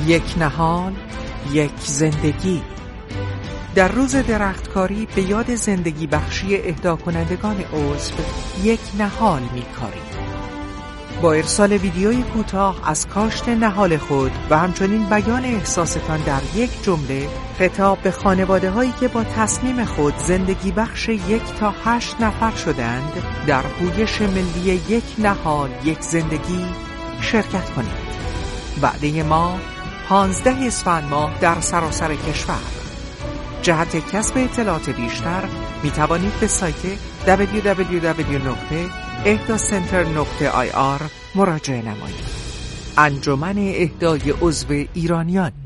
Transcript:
یک نهال، یک زندگی. در روز درختکاری به یاد زندگی بخشی اهدا کنندگان عضو یک نهال می‌کاریم. با ارسال ویدیوی کوتاه از کاشت نهال خود و همچنین بیان احساستان در یک جمله، خطاب به خانواده هایی که با تصمیم خود زندگی بخش 1 تا 8 نفر شدند، در پویش ملی یک نهال یک زندگی شرکت کنید. وعده ما 15 اسفند ماه در سراسر کشور. جهت کسب اطلاعات بیشتر می توانید به سایت www.ehdacenter.ir مراجعه نمایید. انجمن اهدای عضو ایرانیان.